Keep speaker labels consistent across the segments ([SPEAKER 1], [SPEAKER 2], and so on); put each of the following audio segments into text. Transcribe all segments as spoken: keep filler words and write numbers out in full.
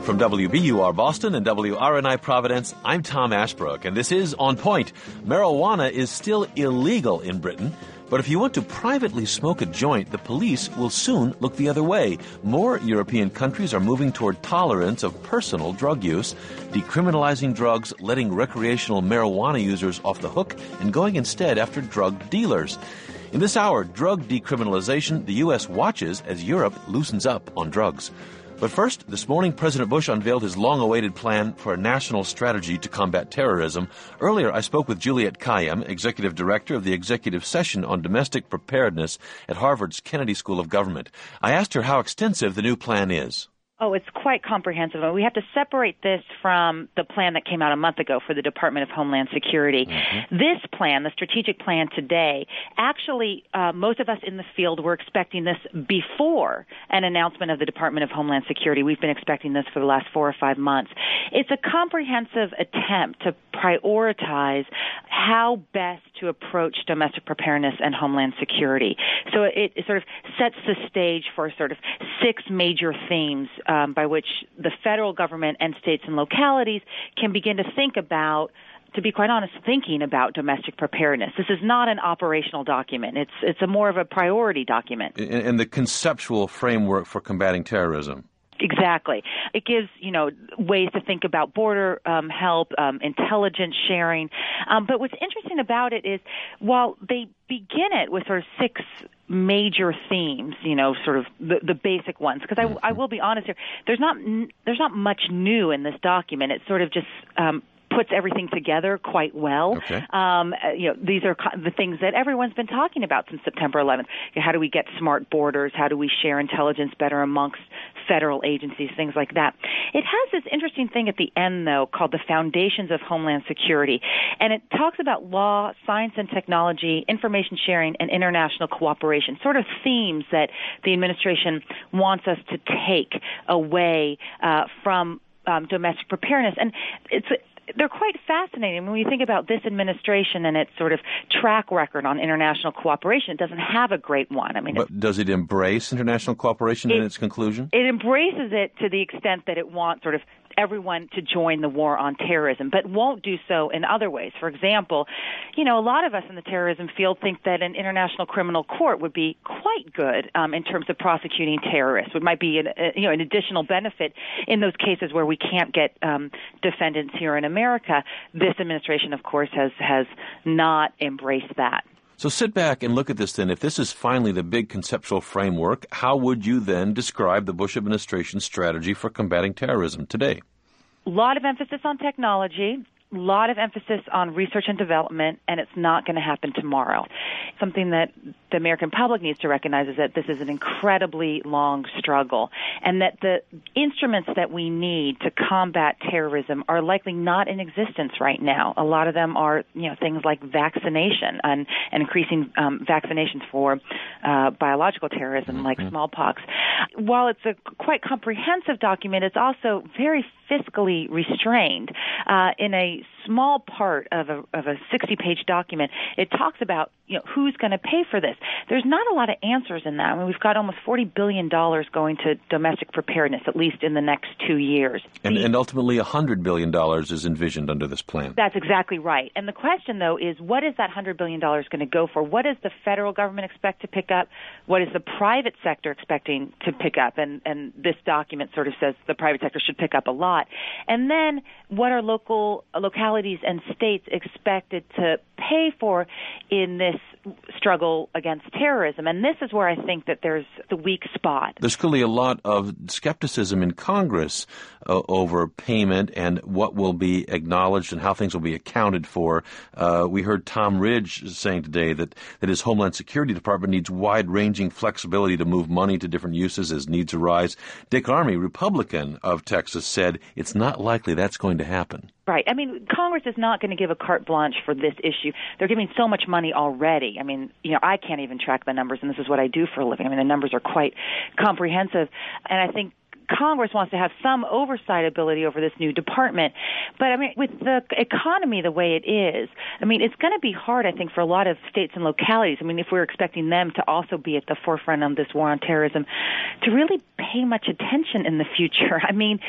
[SPEAKER 1] From W B U R Boston and W R N I Providence, I'm Tom Ashbrook, and this is On Point. Marijuana is still illegal in Britain, but if you want to privately smoke a joint, the police will soon look the other way. More European countries are moving toward tolerance of personal drug use, decriminalizing drugs, letting recreational marijuana users off the hook, and going instead after drug dealers. In this hour, drug decriminalization, the U S watches as Europe loosens up on drugs. But first, this morning, President Bush unveiled his long-awaited plan for a national strategy to combat terrorism. Earlier, I spoke with Juliette Kayyem, Executive Director of the Executive Session on Domestic Preparedness at Harvard's Kennedy School of Government. I asked her how extensive the new plan is.
[SPEAKER 2] Oh, it's quite comprehensive. And we have to separate this from the plan that came out a month ago for the Department of Homeland Security. Mm-hmm. This plan, the strategic plan today, actually, uh, most of us in the field were expecting this before an announcement of the Department of Homeland Security. We've been expecting this for the last four or five months. It's a comprehensive attempt to prioritize how best to approach domestic preparedness and homeland security. So it, it sort of sets the stage for sort of six major themes um, by which the federal government and states and localities can begin to think about, to be quite honest, thinking about domestic preparedness. This is not an operational document. It's it's a more of a priority document.
[SPEAKER 1] And, and the conceptual framework for combating terrorism.
[SPEAKER 2] Exactly. It gives, you know, ways to think about border um, help, um, intelligence sharing. Um, but what's interesting about it is while they begin it with sort of six major themes, you know, sort of the, the basic ones, because I, I will be honest here, there's not there's not much new in this document. It's sort of just um, puts everything together quite well.
[SPEAKER 1] Okay.
[SPEAKER 2] Um, you know, these are co- the things that everyone's been talking about since September eleventh. You know, how do we get smart borders? How do we share intelligence better amongst federal agencies, things like that. It has this interesting thing at the end, though, called the Foundations of Homeland Security. And it talks about law, science and technology, information sharing, and international cooperation, sort of themes that the administration wants us to take away uh, from um, domestic preparedness. And it's they're quite fascinating. When we think about this administration and its sort of track record on international cooperation, it doesn't have a great one. I mean,
[SPEAKER 1] but does it embrace international cooperation
[SPEAKER 2] it,
[SPEAKER 1] in its conclusion?
[SPEAKER 2] It embraces it to the extent that it wants sort of everyone to join the war on terrorism, but won't do so in other ways. For example, you know, a lot of us in the terrorism field think that an international criminal court would be quite good um, in terms of prosecuting terrorists. It might be an, uh, you know, an additional benefit in those cases where we can't get um, defendants here in America. This administration, of course, has has not embraced that.
[SPEAKER 1] So sit back and look at this then. If this is finally the big conceptual framework, how would you then describe the Bush administration's strategy for combating terrorism today?
[SPEAKER 2] A lot of emphasis on technology, a lot of emphasis on research and development, and it's not going to happen tomorrow. Something that the American public needs to recognize is that this is an incredibly long struggle, and that the instruments that we need to combat terrorism are likely not in existence right now. A lot of them are, you know, things like vaccination and, and increasing um, vaccinations for uh, biological terrorism, like mm-hmm. smallpox. While it's a quite comprehensive document, it's also very fiscally restrained. Uh, in a small part of a, of a sixty-page document, it talks about, you know, who's going to pay for this. There's not a lot of answers in that. I mean, we've got almost forty billion dollars going to domestic preparedness, at least in the next two years.
[SPEAKER 1] And, and ultimately, one hundred billion dollars is envisioned under this plan.
[SPEAKER 2] That's exactly right. And the question, though, is what is that one hundred billion dollars going to go for? What does the federal government expect to pick up? What is the private sector expecting to pick up? And, and this document sort of says the private sector should pick up a lot. And then what are local localities and states expected to pay for in this struggle against terrorism? And this is where I think that there's the weak spot.
[SPEAKER 1] There's clearly a lot of skepticism in Congress uh, over payment and what will be acknowledged and how things will be accounted for. Uh, we heard Tom Ridge saying today that, that his Homeland Security Department needs wide-ranging flexibility to move money to different uses as needs arise. Dick Armey, Republican of Texas, said it's not likely that's going to happen.
[SPEAKER 2] Right. I mean, Congress is not going to give a carte blanche for this issue. They're giving so much money already. I mean, you know, I can't even track the numbers, and this is what I do for a living. I mean, the numbers are quite comprehensive, and I think Congress wants to have some oversight ability over this new department. But, I mean, with the economy the way it is, I mean, it's going to be hard, I think, for a lot of states and localities. I mean, if we're expecting them to also be at the forefront of this war on terrorism, to really pay much attention in the future. I mean,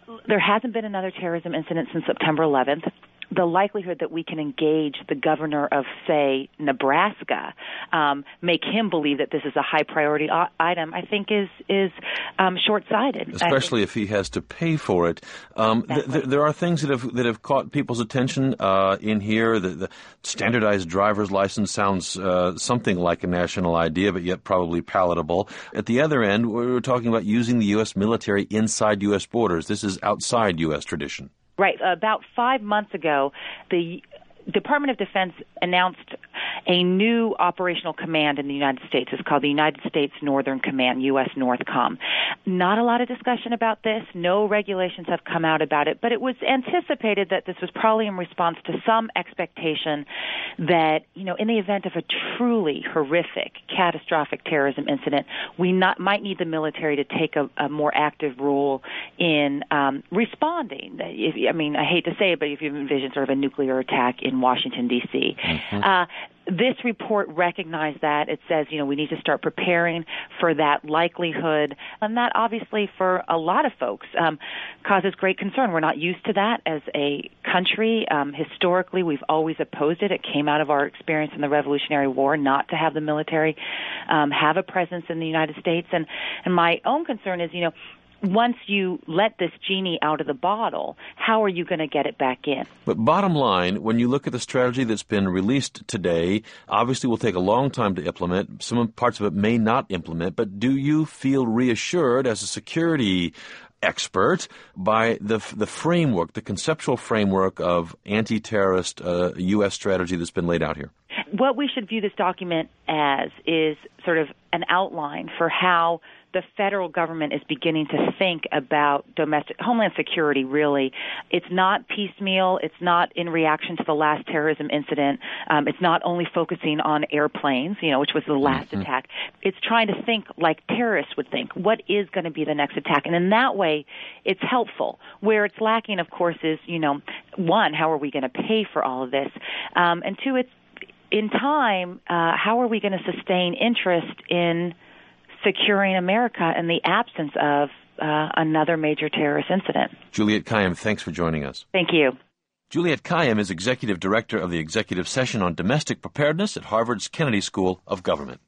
[SPEAKER 2] there hasn't been another terrorism incident since September eleventh. The likelihood that we can engage the governor of, say, Nebraska, um, make him believe that this is a high priority o- item, I think is is um, short-sighted.
[SPEAKER 1] Especially if he has to pay for it. Um,
[SPEAKER 2] exactly.
[SPEAKER 1] th- th- there are things that have that have caught people's attention uh, in here. The, the standardized driver's license sounds uh, something like a national idea, but yet probably palatable. At the other end, we're talking about using the U S military inside U S borders. This is outside U S tradition.
[SPEAKER 2] Right. About five months ago, the Department of Defense announced a new operational command in the United States. It's called the United States Northern Command, U S NORTHCOM. Not a lot of discussion about this. No regulations have come out about it, but it was anticipated that this was probably in response to some expectation that, you know, in the event of a truly horrific, catastrophic terrorism incident, we not, might need the military to take a, a more active role in um, responding. If, I mean, I hate to say it, but if you envision sort of a nuclear attack in Washington, D C Mm-hmm. Uh, this report recognized that. It says, you know, we need to start preparing for that likelihood. And that obviously for a lot of folks um, causes great concern. We're not used to that as a country. Um, historically, we've always opposed it. It came out of our experience in the Revolutionary War not to have the military um, have a presence in the United States. And, and my own concern is, you know, once you let this genie out of the bottle, how are you going to get it back in?
[SPEAKER 1] But bottom line, when you look at the strategy that's been released today, obviously will take a long time to implement. Some parts of it may not implement, but do you feel reassured as a security expert by the the framework, the conceptual framework of anti-terrorist uh, U S strategy that's been laid out here?
[SPEAKER 2] What we should view this document as is sort of an outline for how the federal government is beginning to think about domestic homeland security, really. It's not piecemeal. It's not in reaction to the last terrorism incident. Um, it's not only focusing on airplanes, you know, which was the last mm-hmm. attack. It's trying to think like terrorists would think. What is going to be the next attack? And in that way, it's helpful. Where it's lacking, of course, is, you know, one, how are we going to pay for all of this? Um, and two, it's in time, uh, how are we going to sustain interest in securing America in the absence of uh, another major terrorist incident?
[SPEAKER 1] Juliette Kayyem, thanks for joining us.
[SPEAKER 2] Thank you.
[SPEAKER 1] Juliette Kayyem is Executive Director of the Executive Session on Domestic Preparedness at Harvard's Kennedy School of Government.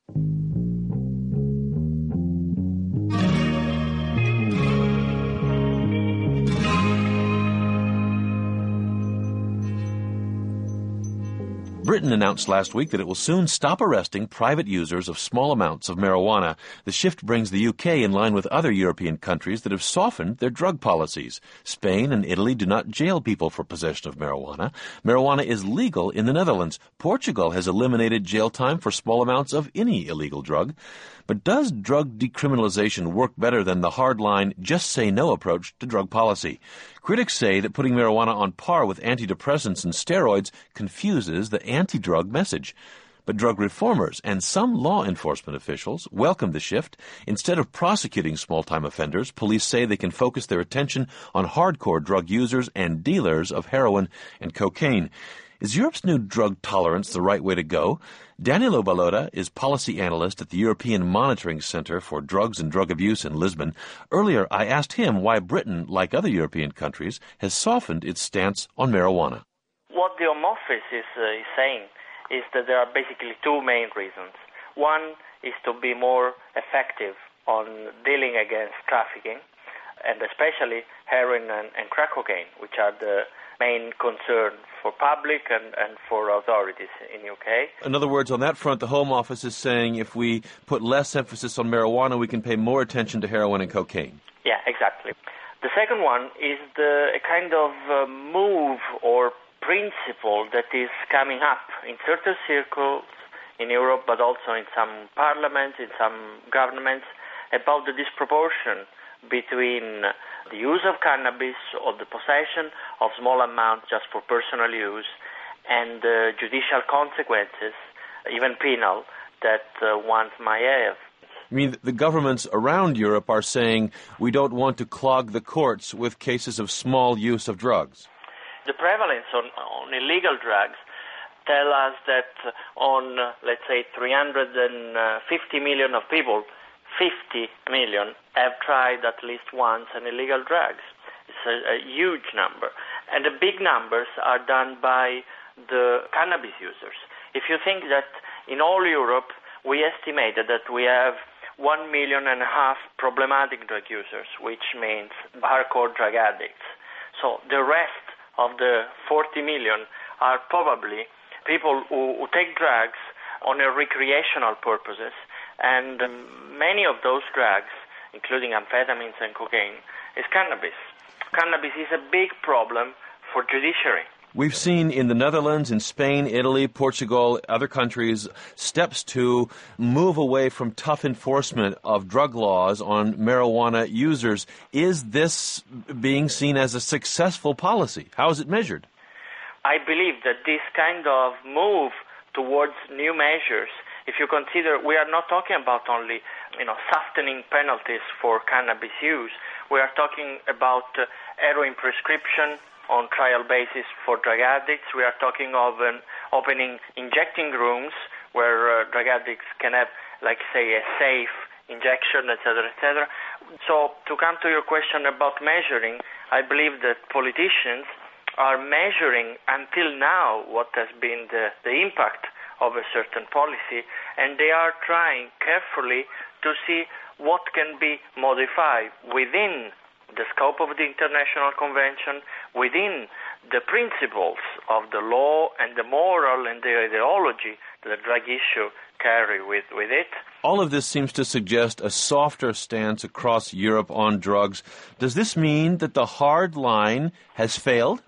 [SPEAKER 1] Britain announced last week that it will soon stop arresting private users of small amounts of marijuana. The shift brings the U K in line with other European countries that have softened their drug policies. Spain and Italy do not jail people for possession of marijuana. Marijuana is legal in the Netherlands. Portugal has eliminated jail time for small amounts of any illegal drug. But does drug decriminalization work better than the hardline, just-say-no approach to drug policy? Critics say that putting marijuana on par with antidepressants and steroids confuses the anti-drug message. But drug reformers and some law enforcement officials welcome the shift. Instead of prosecuting small-time offenders, police say they can focus their attention on hardcore drug users and dealers of heroin and cocaine. Is Europe's new drug tolerance the right way to go? Danilo Balota is policy analyst at the European Monitoring Center for Drugs and Drug Abuse in Lisbon. Earlier, I asked him why Britain, like other European countries, has softened its stance on marijuana.
[SPEAKER 3] What the Home Office is, uh, is saying is that there are basically two main reasons. One is to be more effective on dealing against trafficking, and especially heroin and, and crack cocaine, which are the main concern for public and, and for authorities in U K.
[SPEAKER 1] In other words, on that front, the Home Office is saying if we put less emphasis on marijuana, we can pay more attention to heroin and cocaine.
[SPEAKER 3] Yeah, exactly. The second one is the a kind of uh, move or principle that is coming up in certain circles in Europe, but also in some parliaments, in some governments, about the disproportion between the use of cannabis or the possession of small amounts just for personal use and the judicial consequences, even penal, that uh, one might have.
[SPEAKER 1] I mean, the governments around Europe are saying we don't want to clog the courts with cases of small use of drugs.
[SPEAKER 3] The prevalence on, on illegal drugs tell us that on, uh, let's say, three hundred fifty million of people, fifty million have tried at least once an illegal drugs. It's a, a huge number. And the big numbers are done by the cannabis users. If you think that in all Europe, we estimated that we have one million and a half problematic drug users, which means hardcore drug addicts. So the rest of the forty million are probably people who, who take drugs on a recreational purposes, and um, many of those drugs, including amphetamines and cocaine, is cannabis. Cannabis is a big problem for judiciary.
[SPEAKER 1] We've seen in the Netherlands, in Spain, Italy, Portugal, other countries, steps to move away from tough enforcement of drug laws on marijuana users. Is this being seen as a successful policy? How is it measured?
[SPEAKER 3] I believe that this kind of move towards new measures, if you consider we are not talking about only, you know, softening penalties for cannabis use, we are talking about uh, heroin prescription on trial basis for drug addicts. We are talking of um, opening injecting rooms where uh, drug addicts can have, like, say, a safe injection, et cetera, et cetera. So to come to your question about measuring, I believe that politicians are measuring until now what has been the, the impact of a certain policy, and they are trying carefully to see what can be modified within the scope of the International Convention, within the principles of the law and the moral and the ideology that the drug issue carry with, with it.
[SPEAKER 1] All of this seems to suggest a softer stance across Europe on drugs. Does this mean that the hard line has failed?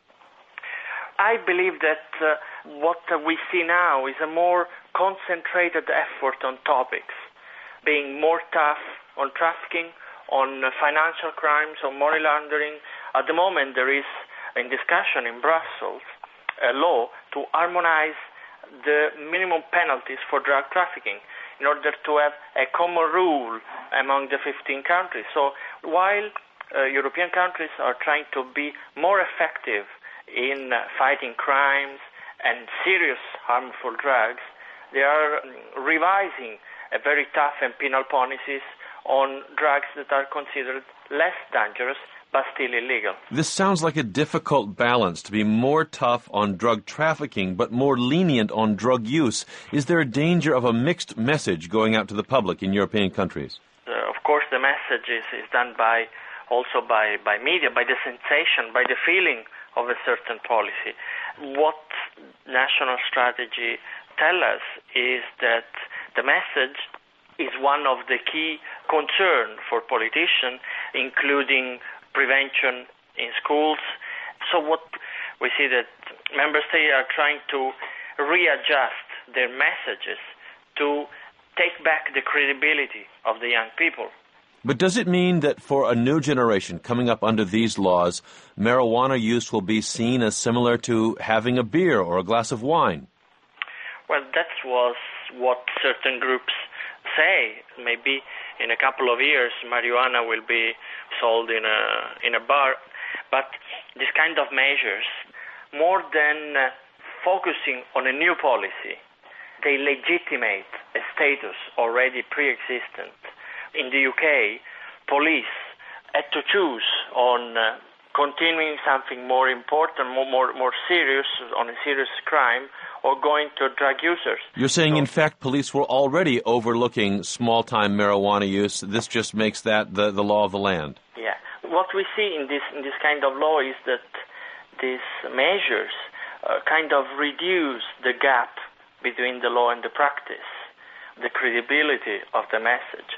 [SPEAKER 3] I believe that uh, what uh, we see now is a more concentrated effort on topics, being more tough on trafficking, on financial crimes, on money laundering. At the moment, there is in discussion in Brussels a law to harmonize the minimum penalties for drug trafficking in order to have a common rule among the fifteen countries. So while uh, European countries are trying to be more effective in uh, fighting crimes and serious harmful drugs, they are revising a very tough and penal policies on drugs that are considered less dangerous but still illegal.
[SPEAKER 1] This sounds like a difficult balance, to be more tough on drug trafficking but more lenient on drug use. Is there a danger of a mixed message going out to the public in European countries?
[SPEAKER 3] Uh, of course, the message is, is done by also by, by media, by the sensation, by the feeling of a certain policy. What national strategy tell us is that the message is one of the key concern for politicians, including prevention in schools. So what we see that member states are trying to readjust their messages to take back the credibility of the young people.
[SPEAKER 1] But does it mean that for a new generation coming up under these laws, marijuana use will be seen as similar to having a beer or a glass of wine?
[SPEAKER 3] Well, that was what certain groups say. Maybe in a couple of years marijuana will be sold in a in a bar, but this kind of measures, more than uh, focusing on a new policy, they legitimate a status already pre-existent. In the U K, police had to choose on uh, continuing something more important, more, more more serious, on a serious crime, or going to drug users.
[SPEAKER 1] You're saying,
[SPEAKER 3] so,
[SPEAKER 1] in fact, police were already overlooking small-time marijuana use. This just makes that the, the law of the land.
[SPEAKER 3] Yeah. What we see in this in this kind of law is that these measures uh, kind of reduce the gap between the law and the practice, the credibility of the message.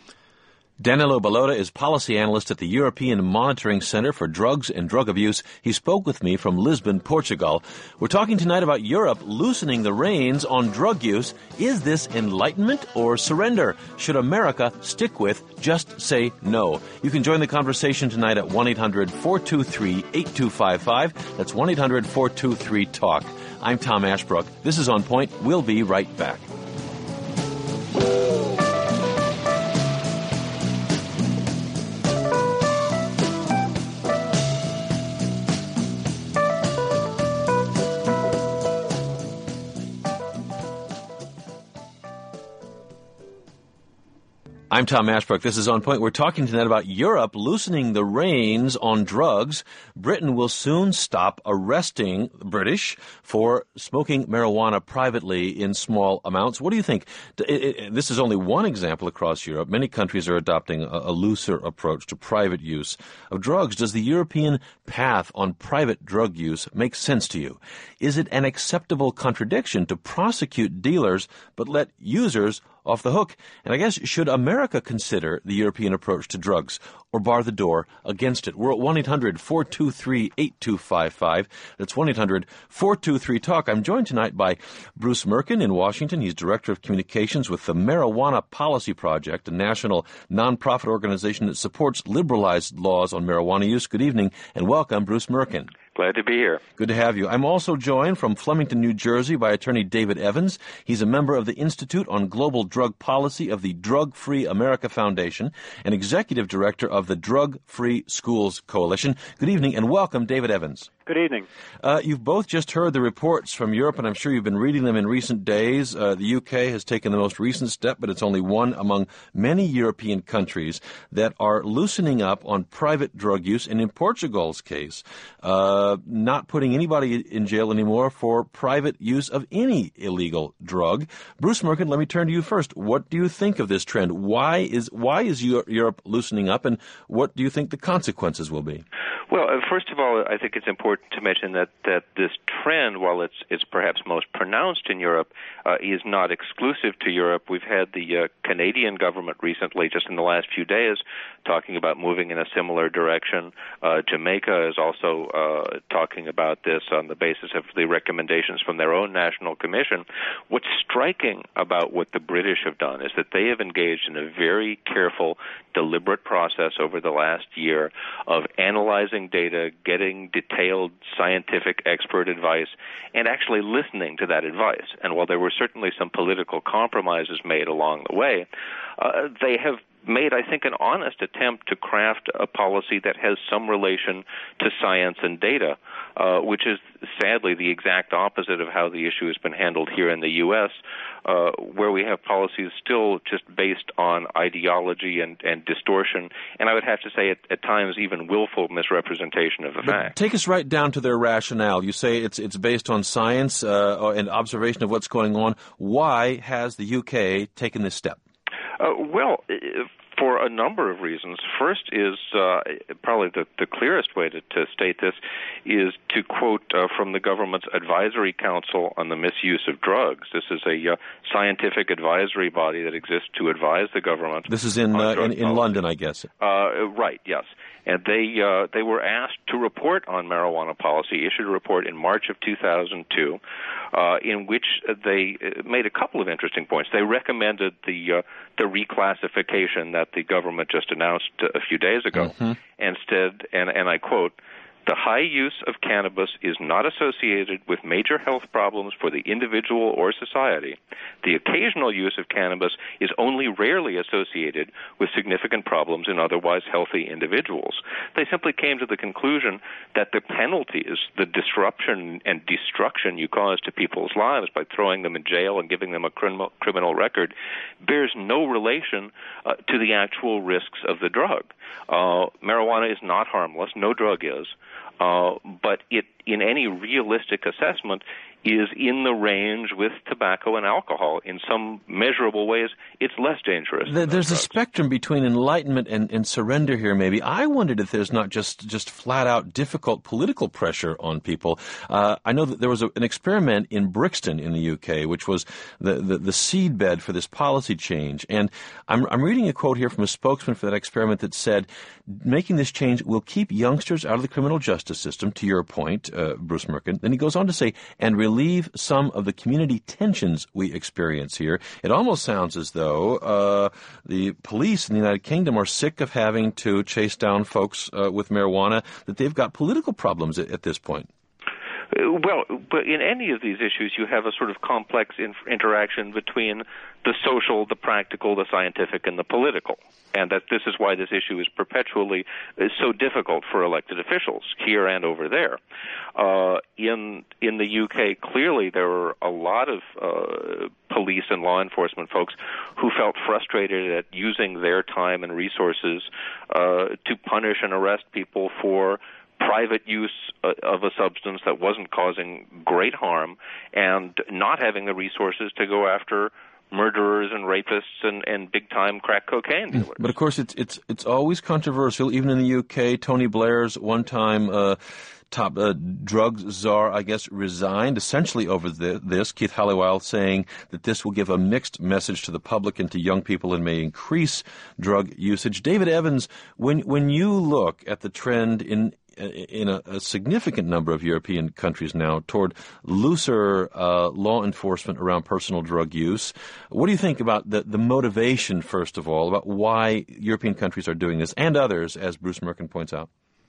[SPEAKER 1] Danilo Balota is policy analyst at the European Monitoring Center for Drugs and Drug Abuse. He spoke with me from Lisbon, Portugal. We're talking tonight about Europe loosening the reins on drug use. Is this enlightenment or surrender? Should America stick with just say no? You can join the conversation tonight at one eight hundred four two three eight two five five. That's one eight hundred four two three talk. I'm Tom Ashbrook. This is On Point. We'll be right back. I'm Tom Ashbrook. This is On Point. We're talking tonight about Europe loosening the reins on drugs. Britain will soon stop arresting the British for smoking marijuana privately in small amounts. What do you think? It, it, this is only one example across Europe. Many countries are adopting a, a looser approach to private use of drugs. Does the European path on private drug use make sense to you? Is it an acceptable contradiction to prosecute dealers but let users off the hook? And I guess, should America consider the European approach to drugs or bar the door against it? We're at one eight hundred four two three eight two five five. That's one eight hundred four two three talk. I'm joined tonight by Bruce Merkin in Washington. He's Director of Communications with the Marijuana Policy Project, a national nonprofit organization that supports liberalized laws on marijuana use. Good evening and welcome, Bruce Merkin.
[SPEAKER 4] Glad to be here.
[SPEAKER 1] Good to have you. I'm also joined from Flemington, New Jersey by attorney David Evans. He's a member of the Institute on Global Drug Policy of the Drug-Free America Foundation and executive director of the Drug-Free Schools Coalition. Good evening and welcome, David Evans.
[SPEAKER 4] Good evening.
[SPEAKER 1] Uh, you've both just heard the reports from Europe, and I'm sure you've been reading them in recent days. Uh, the U K has taken the most recent step, but it's only one among many European countries that are loosening up on private drug use, and in Portugal's case, uh, not putting anybody in jail anymore for private use of any illegal drug. Bruce Merkin, let me turn to you first. What do you think of this trend? Why is why is Europe loosening up, and what do you think the consequences will be?
[SPEAKER 4] Well, uh, first of all, I think it's important to mention that, that this trend, while it's it's perhaps most pronounced in Europe, uh, is not exclusive to Europe. We've had the uh, Canadian government recently, just in the last few days, talking about moving in a similar direction. Uh, Jamaica is also uh, talking about this on the basis of the recommendations from their own national commission. What's striking about what the British have done is that they have engaged in a very careful, deliberate process over the last year of analyzing data, getting detailed scientific expert advice, and actually listening to that advice. And while there were certainly some political compromises made along the way, uh, they have made, I think, an honest attempt to craft a policy that has some relation to science and data, uh, which is sadly the exact opposite of how the issue has been handled here in the U S, uh, where we have policies still just based on ideology and, and distortion, and I would have to say at, at times even willful misrepresentation of the facts.
[SPEAKER 1] Take us right down to their rationale. You say it's it's based on science uh, and observation of what's going on. Why has the U K taken this step?
[SPEAKER 4] Uh, well, for a number of reasons. First is uh, probably the, the clearest way to, to state this is to quote uh, from the government's Advisory Council on the Misuse of Drugs. This is a uh, scientific advisory body that exists to advise the government.
[SPEAKER 1] This is in uh, in, in London, I guess.
[SPEAKER 4] Uh, right, yes. And they uh, they were asked to report on marijuana policy, issued a report in March of two thousand two, uh, in which they made a couple of interesting points. They recommended the uh, the reclassification that the government just announced a few days ago.
[SPEAKER 1] Mm-hmm.
[SPEAKER 4] Instead, and, and I quote, "The high use of cannabis is not associated with major health problems for the individual or society. The occasional use of cannabis is only rarely associated with significant problems in otherwise healthy individuals." They simply came to the conclusion that the penalties, the disruption and destruction you cause to people's lives by throwing them in jail and giving them a criminal, criminal record, bears no relation uh, to the actual risks of the drug. Uh, marijuana is not harmless. No drug is. Uh, but it, in any realistic assessment, is in the range with tobacco and alcohol. In some measurable ways, it's less dangerous.
[SPEAKER 1] The, there's a spectrum between enlightenment and, and surrender here, maybe. I wondered if there's not just, just flat-out difficult political pressure on people. Uh, I know that there was a, an experiment in Brixton in the U K, which was the, the, the seedbed for this policy change. And I'm, I'm reading a quote here from a spokesman for that experiment that said, making this change will keep youngsters out of the criminal justice system, to your point, uh, Bruce Merkin. Then he goes on to say, and relieve some of the community tensions we experience here. It almost sounds as though uh, the police in the United Kingdom are sick of having to chase down folks uh, with marijuana, that they've got political problems at, at this point.
[SPEAKER 4] Well, but in any of these issues, you have a sort of complex in- interaction between the social, the practical, the scientific, and the political. And that this is why this issue is perpetually is so difficult for elected officials here and over there. Uh, in in the U K, clearly there were a lot of uh, police and law enforcement folks who felt frustrated at using their time and resources uh, to punish and arrest people for private use of a substance that wasn't causing great harm and not having the resources to go after murderers and rapists and, and big-time crack cocaine dealers.
[SPEAKER 1] But, of course, it's it's it's always controversial, even in the U K. Tony Blair's one-time uh, top uh, drug czar, I guess, resigned essentially over the, this. Keith Halliwell saying that this will give a mixed message to the public and to young people and may increase drug usage. David Evans, when when you look at the trend in in a, a significant number of European countries now toward looser uh, law enforcement around personal drug use, what do you think about the, the motivation, first of all, about why European countries are doing this, and others, as Bruce Merkin points out?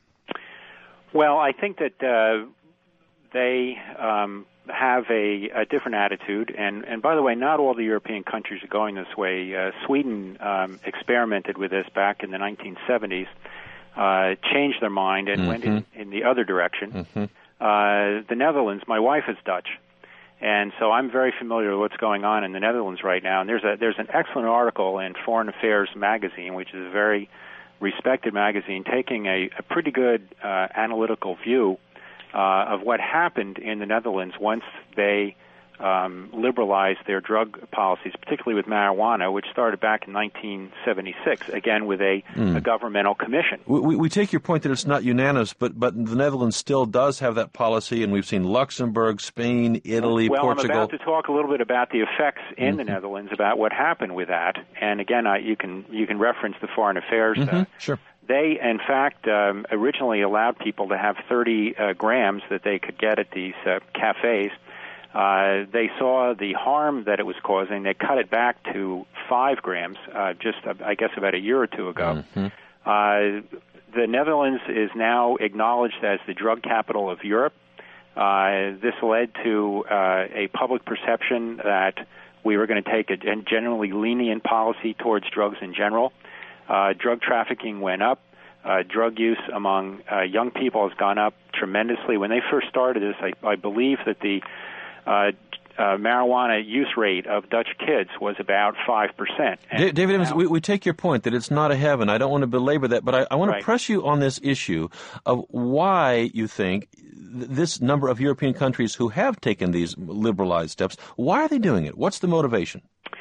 [SPEAKER 5] Well, I think that uh, they um, have a, a different attitude, and, and by the way, not all the European countries are going this way. Uh, Sweden um, experimented with this back in the nineteen seventies. Uh, changed their mind and mm-hmm. went in, in the other direction. Mm-hmm. Uh, the Netherlands, my wife is Dutch, and so I'm very familiar with what's going on in the Netherlands right now. And there's a there's an excellent article in Foreign Affairs magazine, which is a very respected magazine, taking a, a pretty good uh, analytical view uh, of what happened in the Netherlands once they Um, liberalized their drug policies, particularly with marijuana, which started back in nineteen seventy-six, again with a, mm. a governmental commission.
[SPEAKER 1] We, we take your point that it's not unanimous, but, but the Netherlands still does have that policy, and we've seen Luxembourg, Spain, Italy,
[SPEAKER 5] well,
[SPEAKER 1] Portugal.
[SPEAKER 5] Well, I'm about to talk a little bit about the effects in mm-hmm. the Netherlands, about what happened with that. And again, I, you can you can reference the Foreign Affairs.
[SPEAKER 1] Mm-hmm.
[SPEAKER 5] Uh,
[SPEAKER 1] sure.
[SPEAKER 5] They, in fact, um, originally allowed people to have thirty uh, grams that they could get at these uh, cafes. Uh, they saw the harm that it was causing. They cut it back to five grams, uh, just, uh, I guess, about a year or two ago. Mm-hmm. Uh, the Netherlands is now acknowledged as the drug capital of Europe. Uh, this led to uh, a public perception that we were going to take a generally lenient policy towards drugs in general. Uh, drug trafficking went up. Uh, drug use among uh, young people has gone up tremendously. When they first started this, I, I believe that the Uh, uh, marijuana use rate of Dutch kids was about five percent.
[SPEAKER 1] And David Evans, we, we take your point that it's not a heaven. I don't want to belabor that, but I, I want
[SPEAKER 5] right.
[SPEAKER 1] to press you on this issue of why you think th- this number of European countries who have taken these liberalized steps, why are they doing it? What's the motivation?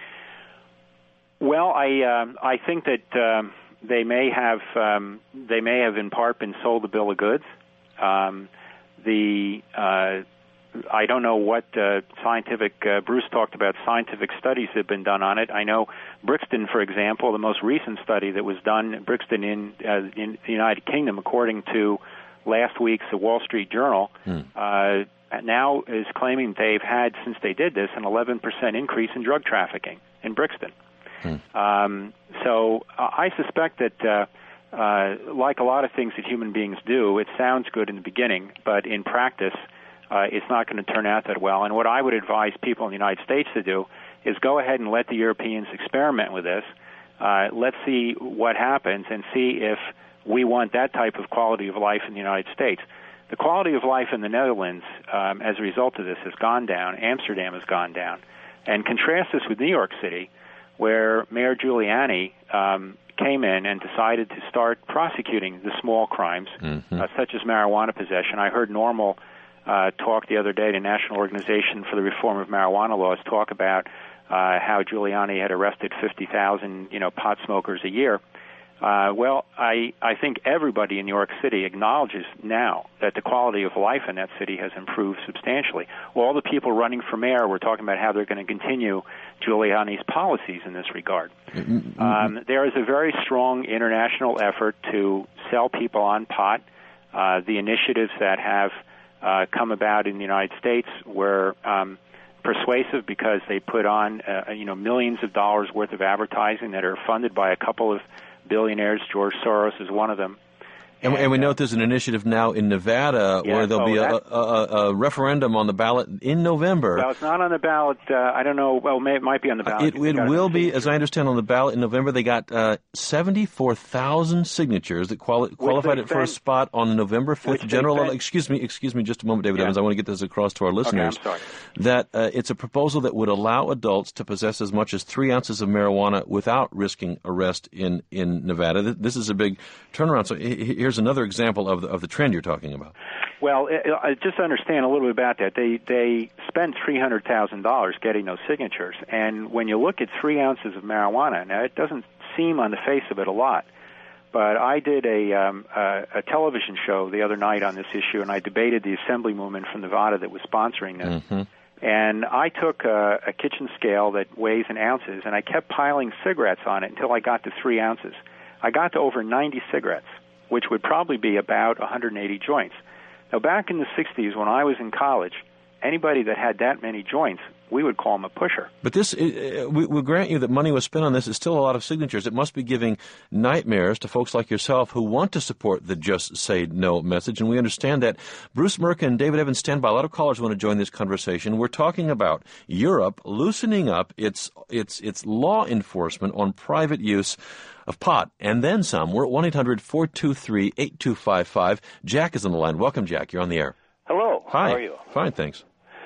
[SPEAKER 5] Well, I uh, I think that um, they may have um, they may have in part been sold a bill of goods. Um, the uh, I don't know what uh, scientific, uh, Bruce talked about scientific studies that have been done on it. I know Brixton, for example, the most recent study that was done, Brixton in, uh, in the United Kingdom, according to last week's The Wall Street Journal, mm. uh, now is claiming they've had, since they did this, an eleven percent increase in drug trafficking in Brixton. Mm. Um, so uh, I suspect that, uh, uh, like a lot of things that human beings do, it sounds good in the beginning, but in practice, Uh, it's not going to turn out that well. And what I would advise people in the United States to do is go ahead and let the Europeans experiment with this. Uh, let's see what happens and see if we want that type of quality of life in the United States. The quality of life in the Netherlands, um, as a result of this, has gone down. Amsterdam has gone down. And contrast this with New York City, where Mayor Giuliani um, came in and decided to start prosecuting the small crimes, mm-hmm. uh, such as marijuana possession. I heard Normal Uh, talk the other day, the National Organization for the Reform of Marijuana Laws, talk about uh, how Giuliani had arrested fifty thousand, you know, pot smokers a year. Uh, well, I, I think everybody in New York City acknowledges now that the quality of life in that city has improved substantially. All the people running for mayor were talking about how they're going to continue Giuliani's policies in this regard. Um, there is a very strong international effort to sell people on pot. Uh, the initiatives that have Uh, come about in the United States were um, persuasive because they put on, uh, you know, millions of dollars worth of advertising that are funded by a couple of billionaires. George Soros is one of them.
[SPEAKER 1] And, and, and we uh, note there's an initiative now in Nevada
[SPEAKER 5] yeah,
[SPEAKER 1] where there'll
[SPEAKER 5] so
[SPEAKER 1] be a,
[SPEAKER 5] that,
[SPEAKER 1] a, a, a referendum on the ballot in November.
[SPEAKER 5] Well, it's not on the ballot. Uh, I don't know. Well, may, it might be on the ballot.
[SPEAKER 1] It, it will be, as I understand, on the ballot in November. They got uh, seventy-four thousand signatures that quali- qualified it for a spot on November fifth general. Ele- excuse me, excuse me, just a moment, David yeah. Evans. I want to get this across to our listeners.
[SPEAKER 5] Okay, I'm sorry.
[SPEAKER 1] That uh, it's a proposal that would allow adults to possess as much as three ounces of marijuana without risking arrest in, in Nevada. This is a big turnaround. So here's another example of the, of the trend you're talking about.
[SPEAKER 5] Well, I just understand a little bit about that. They they spent three hundred thousand dollars getting those signatures, and when you look at three ounces of marijuana, now it doesn't seem on the face of it a lot, but I did a um, a, a television show the other night on this issue, and I debated the assembly movement from Nevada that was sponsoring this.
[SPEAKER 1] Mm-hmm.
[SPEAKER 5] And I took a, a kitchen scale that weighs in ounces, and I kept piling cigarettes on it until I got to three ounces. I got to over ninety cigarettes, which would probably be about one hundred eighty joints. Now, back in the sixties, when I was in college, anybody that had that many joints, we would call them a pusher.
[SPEAKER 1] But this, uh, we, we grant you that money was spent on this. It's still a lot of signatures. It must be giving nightmares to folks like yourself who want to support the Just Say No message, and we understand that. Bruce Merkin and David Evans stand by. A lot of callers want to join this conversation. We're talking about Europe loosening up its its its law enforcement on private use of pot, and then some. We're at one eight hundred four two three eight two five five. Jack is on the line. Welcome, Jack. You're on the air.
[SPEAKER 6] Hello.
[SPEAKER 1] Hi.
[SPEAKER 6] How are you?
[SPEAKER 1] Fine, thanks.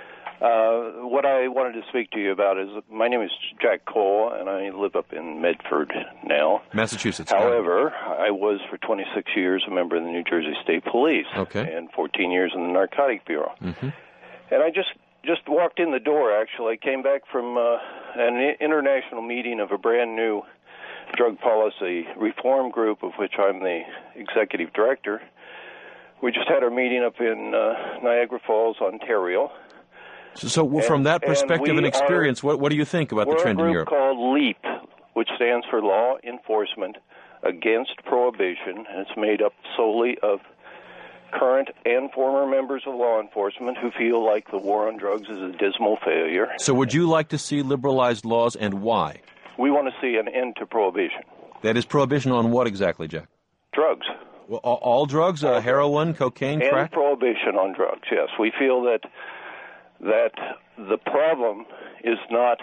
[SPEAKER 6] Uh, what I wanted to speak to you about is, my name is Jack Cole, and I live up in Medford now.
[SPEAKER 1] Massachusetts.
[SPEAKER 6] However, I was for twenty-six years a member of the New Jersey State Police.
[SPEAKER 1] Okay.
[SPEAKER 6] And fourteen years in the Narcotic Bureau.
[SPEAKER 1] Mm-hmm.
[SPEAKER 6] And I just just walked in the door, actually. I came back from uh, an international meeting of a brand new drug policy reform group, of which I'm the executive director. We just had our meeting up in uh, Niagara Falls, Ontario.
[SPEAKER 1] So, so and, from that perspective and, and experience, are, what, what do you think about the trend in Europe?
[SPEAKER 6] We're a group called LEAP, which stands for Law Enforcement Against Prohibition, and it's made up solely of current and former members of law enforcement who feel like the war on drugs is a dismal failure.
[SPEAKER 1] So would you like to see liberalized laws, and why?
[SPEAKER 6] We want to see an end to prohibition.
[SPEAKER 1] That is prohibition on what exactly, Jack?
[SPEAKER 6] Drugs.
[SPEAKER 1] Well, all, all drugs? Uh, heroin, cocaine,
[SPEAKER 6] and
[SPEAKER 1] crack?
[SPEAKER 6] And prohibition on drugs, yes. We feel that that the problem is not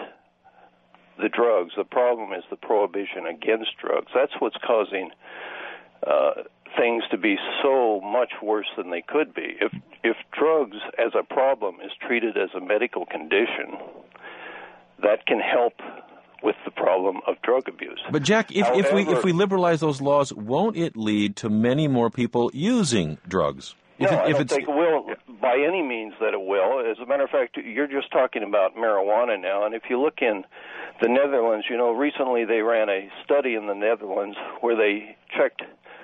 [SPEAKER 6] the drugs. The problem is the prohibition against drugs. That's what's causing uh, things to be so much worse than they could be. If if drugs as a problem is treated as a medical condition, that can help with the problem of drug abuse.
[SPEAKER 1] But Jack, if, However, if we if we liberalize those laws, won't it lead to many more people using drugs? If
[SPEAKER 6] no,
[SPEAKER 1] it,
[SPEAKER 6] I
[SPEAKER 1] if
[SPEAKER 6] don't
[SPEAKER 1] it's,
[SPEAKER 6] think it will by any means that it will. As a matter of fact, you're just talking about marijuana now, and if you look in the Netherlands, you know, recently they ran a study in the Netherlands where they checked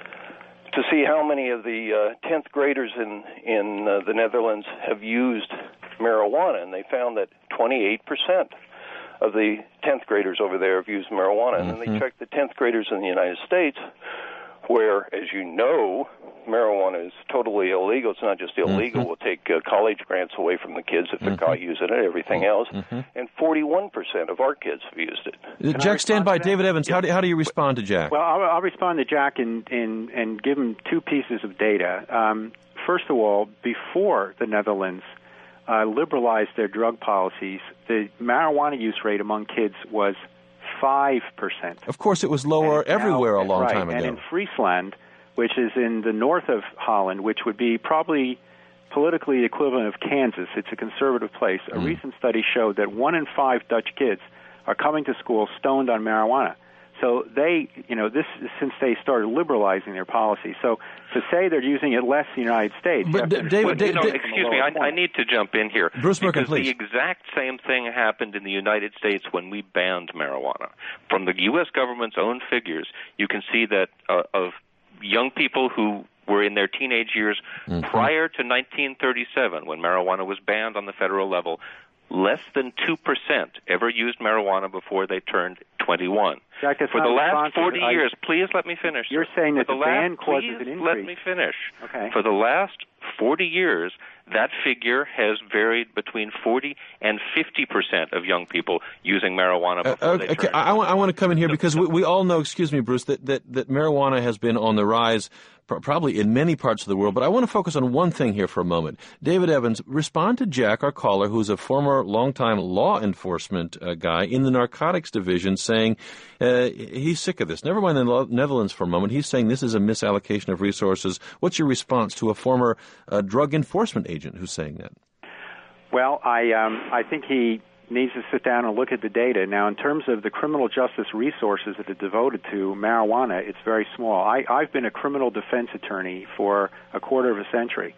[SPEAKER 6] to see how many of the uh, tenth graders in, in uh, the Netherlands have used marijuana, and they found that twenty-eight percent of the tenth graders over there have used marijuana. Mm-hmm. And then they checked the tenth graders in the United States, where, as you know, marijuana is totally illegal. It's not just illegal. Mm-hmm. We'll take uh, college grants away from the kids if they're mm-hmm. caught using it, everything else. Mm-hmm. And forty-one percent of our kids have used it.
[SPEAKER 1] Can Jack, stand by. David Evans, yeah. how, do, how do you respond to Jack?
[SPEAKER 5] Well, I'll, I'll respond to Jack and, and, and give him two pieces of data. Um, first of all, before the Netherlands uh, liberalized their drug policies, the marijuana use rate among kids was five percent.
[SPEAKER 1] Of course, it was lower and everywhere now, a long
[SPEAKER 5] right,
[SPEAKER 1] time ago.
[SPEAKER 5] And in Friesland, which is in the north of Holland, which would be probably politically the equivalent of Kansas, it's a conservative place, a mm. recent study showed that one in five Dutch kids are coming to school stoned on marijuana. So they, you know, this is since they started liberalizing their policy. So to say they're using it less in the United States...
[SPEAKER 1] But David, David,
[SPEAKER 4] you know, excuse me, I, I need to jump in here.
[SPEAKER 1] Bruce Merkin, please.
[SPEAKER 4] The exact same thing happened in the United States when we banned marijuana. From the U S government's own figures, you can see that uh, of young people who were in their teenage years mm-hmm. prior to nineteen thirty-seven, when marijuana was banned on the federal level, less than two percent ever used marijuana before they turned twenty-one.
[SPEAKER 5] Jack,
[SPEAKER 4] For the last forty years, please let me finish.
[SPEAKER 5] You're saying that
[SPEAKER 4] the,
[SPEAKER 5] the
[SPEAKER 4] last,
[SPEAKER 5] ban causes
[SPEAKER 4] please
[SPEAKER 5] an increase.
[SPEAKER 4] let me finish.
[SPEAKER 5] Okay.
[SPEAKER 4] For the last forty years, that figure has varied between forty and fifty percent of young people using marijuana before
[SPEAKER 1] uh,
[SPEAKER 4] they
[SPEAKER 1] okay,
[SPEAKER 4] turn.
[SPEAKER 1] I, I, want, I want to come in here because we, we all know, excuse me, Bruce, that, that, that marijuana has been on the rise pr- probably in many parts of the world, but I want to focus on one thing here for a moment. David Evans, respond to Jack, our caller, who's a former longtime law enforcement uh, guy in the narcotics division, saying uh, he's sick of this. Never mind the Netherlands for a moment. He's saying this is a misallocation of resources. What's your response to a former uh, drug enforcement agent who's saying that?
[SPEAKER 5] Well, I um, I think he needs to sit down and look at the data. Now, in terms of the criminal justice resources that are devoted to marijuana, it's very small. I, I've been a criminal defense attorney for a quarter of a century,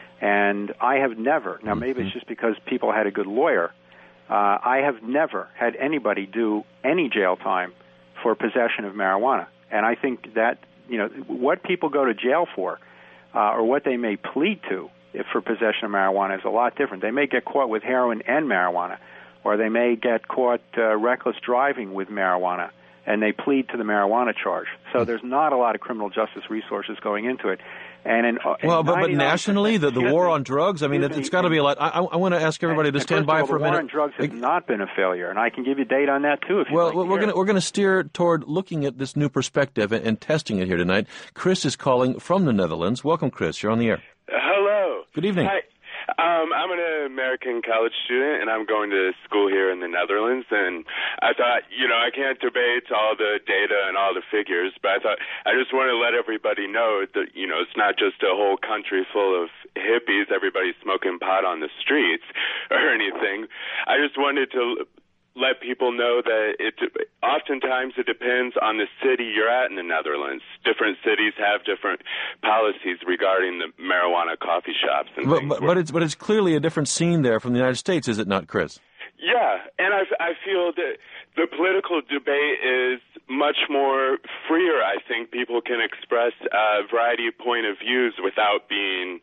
[SPEAKER 5] and I have never, now maybe it's just because people had a good lawyer, uh, I have never had anybody do any jail time for possession of marijuana. And I think that, you know, what people go to jail for uh, or what they may plead to if for possession of marijuana is a lot different. They may get caught with heroin and marijuana, or they may get caught uh, reckless driving with marijuana, and they plead to the marijuana charge. So there's not a lot of criminal justice resources going into it. And in, uh,
[SPEAKER 1] well, but, but nationally, the, the war on drugs, I mean, it, it's got to be a lot. I, I want to ask everybody
[SPEAKER 5] and,
[SPEAKER 1] to stand
[SPEAKER 5] and
[SPEAKER 1] by
[SPEAKER 5] all,
[SPEAKER 1] for a
[SPEAKER 5] minute.
[SPEAKER 1] minute.
[SPEAKER 5] The war on drugs has not been a failure, and I can give you data on that, too, if you'd
[SPEAKER 1] well,
[SPEAKER 5] like
[SPEAKER 1] well
[SPEAKER 5] to
[SPEAKER 1] we're
[SPEAKER 5] hear.
[SPEAKER 1] going we're going to steer toward looking at this new perspective and, and testing it here tonight. Chris is calling from the Netherlands. Welcome, Chris. You're on the air.
[SPEAKER 7] Hello.
[SPEAKER 1] Good evening.
[SPEAKER 7] Hi. Um, I'm an American college student, and I'm going to school here in the Netherlands. And I thought, you know, I can't debate all the data and all the figures, but I thought I just want to let everybody know that, you know, it's not just a whole country full of hippies, everybody smoking pot on the streets or anything. I just wanted to let people know that it oftentimes it depends on the city you're at in the Netherlands. Different cities have different policies regarding the marijuana coffee shops and
[SPEAKER 1] but,
[SPEAKER 7] things.
[SPEAKER 1] But, but it's but it's clearly a different scene there from the United States, is it not, Chris?
[SPEAKER 7] Yeah, and I, I feel that the political debate is much more freer. I think people can express a variety of point of views without being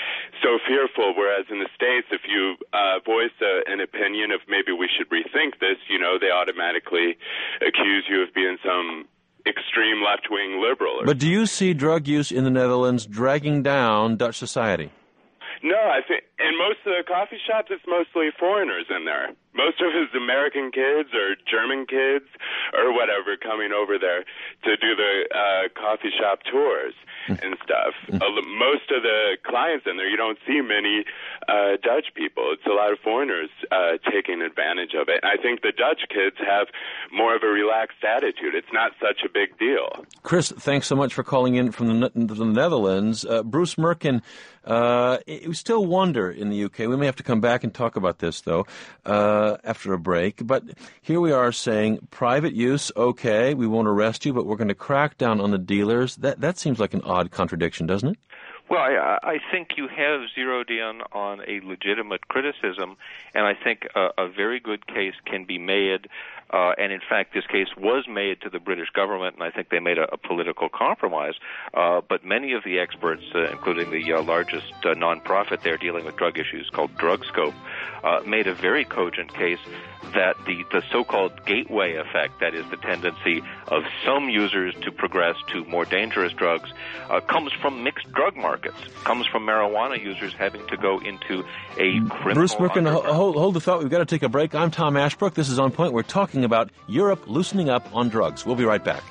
[SPEAKER 7] so fearful, whereas in the States, if you uh, voice a, an opinion of maybe we should rethink this, you know, they automatically accuse you of being some extreme left-wing liberal.
[SPEAKER 1] But do you see drug use in the Netherlands dragging down Dutch society?
[SPEAKER 7] No, I think in most of the coffee shops, it's mostly foreigners in there. Most of it's American kids or German kids or whatever coming over there to do the uh, coffee shop tours and stuff. Uh, most of the clients in there, you don't see many uh, Dutch people. It's a lot of foreigners uh, taking advantage of it. And I think the Dutch kids have more of a relaxed attitude. It's not such a big deal.
[SPEAKER 1] Chris, thanks so much for calling in from the, the Netherlands. Uh, Bruce Merkin, uh, we still wonder in the U K. We may have to come back and talk about this, though, uh, after a break. But here we are saying private use, okay, we won't arrest you, but we're going to crack down on the dealers. That that seems like an odd contradiction, doesn't it?
[SPEAKER 4] Well, I, I think you have zeroed in on a legitimate criticism, and I think a, a very good case can be made, uh, and in fact this case was made to the British government, and I think they made a, a political compromise, uh, but many of the experts, uh, including the uh, largest uh, nonprofit there dealing with drug issues called DrugScope, uh, made a very cogent case that the, the so-called gateway effect, that is the tendency of some users to progress to more dangerous drugs, uh, comes from mixed drug markets, comes from marijuana users having to go into a criminal
[SPEAKER 1] Bruce Merkin,
[SPEAKER 4] underground.
[SPEAKER 1] hold, hold the thought. We've got to take a break. I'm Tom Ashbrook. This is On Point. We're talking about Europe loosening up on drugs. We'll be right back.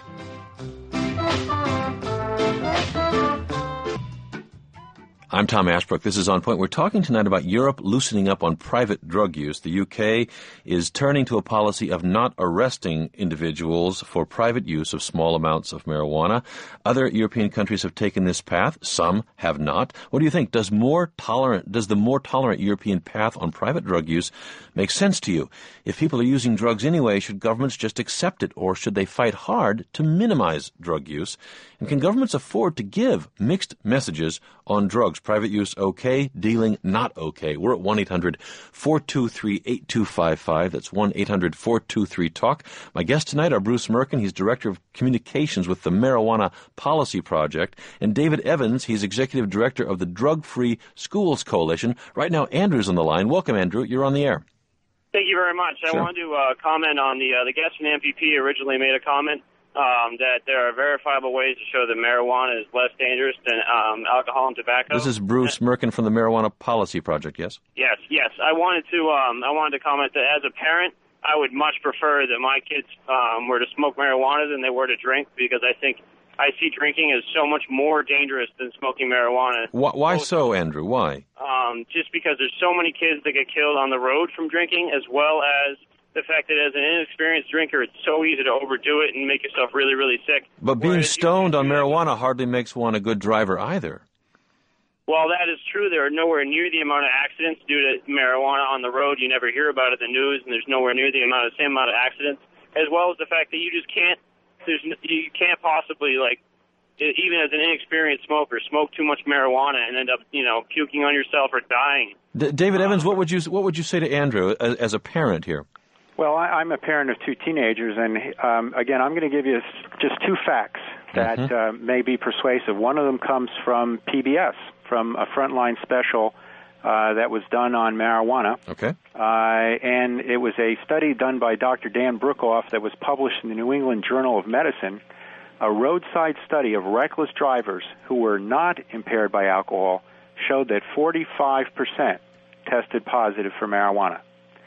[SPEAKER 1] I'm Tom Ashbrook. This is On Point. We're talking tonight about Europe loosening up on private drug use. The U K is turning to a policy of not arresting individuals for private use of small amounts of marijuana. Other European countries have taken this path. Some have not. What do you think? Does more tolerant, does the more tolerant European path on private drug use make sense to you? If people are using drugs anyway, should governments just accept it, or should they fight hard to minimize drug use? And can governments afford to give mixed messages on drugs? Private use okay, dealing not okay. We're at one eight hundred four two three eight two five five. That's one eight hundred four two three talk. My guests tonight are Bruce Merkin. He's Director of Communications with the Marijuana Policy Project. And David Evans. He's Executive Director of the Drug-Free Schools Coalition. Right now, Andrew's on the line. Welcome, Andrew. You're on the air.
[SPEAKER 8] Thank you very much.
[SPEAKER 1] Sure.
[SPEAKER 8] I wanted to uh, comment on the uh, the guest from the M P P originally made a comment um, that there are verifiable ways to show that marijuana is less dangerous than um, alcohol and tobacco.
[SPEAKER 1] This is Bruce Merkin from the Marijuana Policy Project, yes?
[SPEAKER 8] Yes, yes. I wanted to um, I wanted to comment that as a parent, I would much prefer that my kids um, were to smoke marijuana than they were to drink, because I think I see drinking as so much more dangerous than smoking marijuana.
[SPEAKER 1] Why, why so, Andrew? Why?
[SPEAKER 8] Um, just because there's so many kids that get killed on the road from drinking, as well as the fact that as an inexperienced drinker, it's so easy to overdo it and make yourself really, really sick.
[SPEAKER 1] But being Whereas stoned you, on marijuana hardly makes one a good driver either.
[SPEAKER 8] Well, that is true. There are nowhere near the amount of accidents due to marijuana on the road. You never hear about it in the news, and there's nowhere near the amount of same amount of accidents, as well as the fact that you just can't, there's, you can't possibly, like, even as an inexperienced smoker, smoke too much marijuana and end up, you know, puking on yourself or dying.
[SPEAKER 1] D- David Evans, what would you what would you say to Andrew as, as a parent here?
[SPEAKER 5] Well, I, I'm a parent of two teenagers, and um, again, I'm going to give you just two facts that mm-hmm. uh, may be persuasive. One of them comes from P B S, from a Frontline special uh, that was done on marijuana.
[SPEAKER 1] Okay.
[SPEAKER 5] Uh, and it was a study done by Doctor Dan Brookhoff that was published in the New England Journal of Medicine, a roadside study of reckless drivers who were not impaired by alcohol showed that forty-five percent tested positive for marijuana.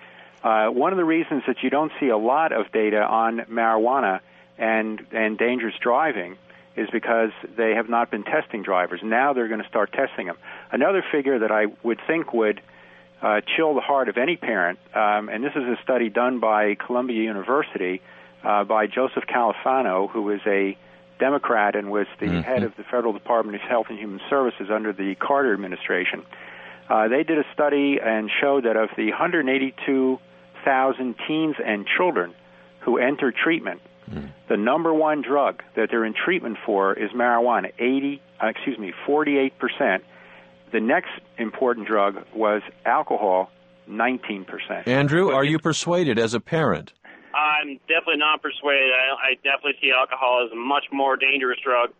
[SPEAKER 5] Uh, one of the reasons that you don't see a lot of data on marijuana and, and dangerous driving is because they have not been testing drivers. Now they're going to start testing them. Another figure that I would think would uh, chill the heart of any parent, um, and this is a study done by Columbia University uh, by Joseph Califano, who is a Democrat and was the mm-hmm. head of the Federal Department of Health and Human Services under the Carter administration. Uh, they did a study and showed that of the one hundred eighty-two thousand teens and children who enter treatment, mm. the number one drug that they're in treatment for is marijuana, eighty, uh, excuse me, forty-eight percent. The next important drug was alcohol, nineteen percent.
[SPEAKER 1] Andrew, are you persuaded as a parent?
[SPEAKER 8] I'm definitely not persuaded. I, I definitely see alcohol as a much more dangerous drug